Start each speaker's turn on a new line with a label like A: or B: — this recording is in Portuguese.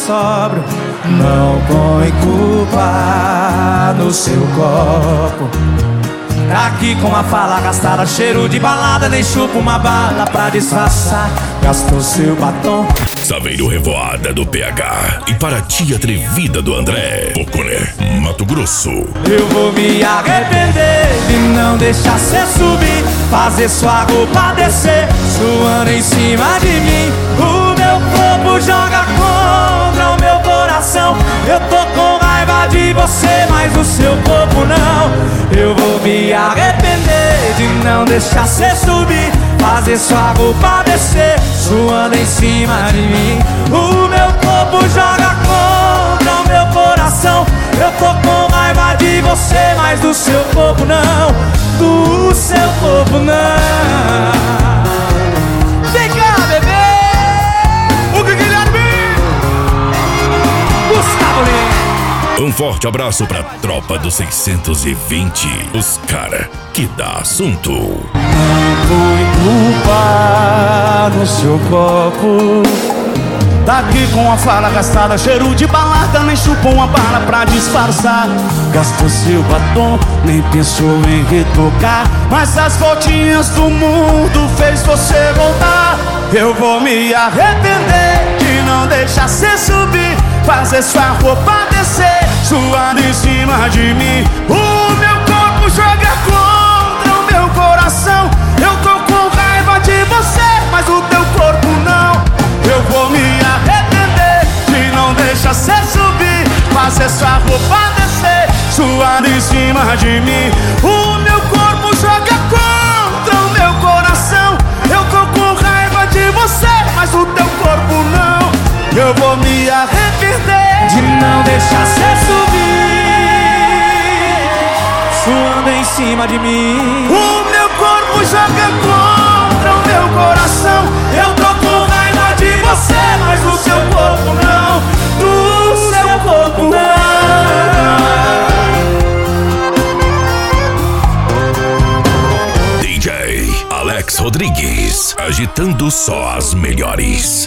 A: sóbrio. Não põe culpa no seu copo. Tá aqui com a fala gastada, cheiro de balada, nem chupa uma bala pra disfarçar. Gastou seu batom.
B: Saveiro Revoada do PH e Paraty Atrevida do André. Poconé, Mato Grosso.
A: Eu vou me arrepender de não deixar cê subir, fazer sua roupa descer, suando em cima de mim. O meu corpo joga contra o meu coração. Eu tô com raiva de você, mas o seu corpo não. Eu vou me arrepender de não deixar cê subir, fazer sua roupa descer, suando em cima de mim. O meu corpo joga contra o meu coração. Eu tô com raiva de você, mas do seu corpo não. Do seu corpo não. Vem cá, bebê. O Guilherme Gustavo Lima.
B: Um forte abraço pra tropa do 620. Os cara que dá assunto.
A: Não põe culpa no seu copo. Tá aqui com a fala gastada, cheiro de balada, nem chupou uma bala pra disfarçar. Gastou seu batom, nem pensou em retocar, mas as voltinhas do mundo fez você voltar. Eu vou me arrepender de não deixar cê subir, fazer sua roupa descer, suando em cima de mim. O meu corpo joga contra o meu coração. Eu tô com raiva de você, mas o teu corpo não. Eu vou me arrepender de não deixar cê subir, fazer sua roupa descer, suando em cima de mim. O meu corpo joga contra o meu coração. Eu tô com raiva de você, mas o teu corpo não. Eu vou me arrepender de não deixar cê subir, suando em cima de mim. O meu corpo joga contra o meu coração. Eu tô com raiva de você, mas do seu corpo não. Do seu corpo não.
B: DJ Alex Rodrigues, agitando só as melhores.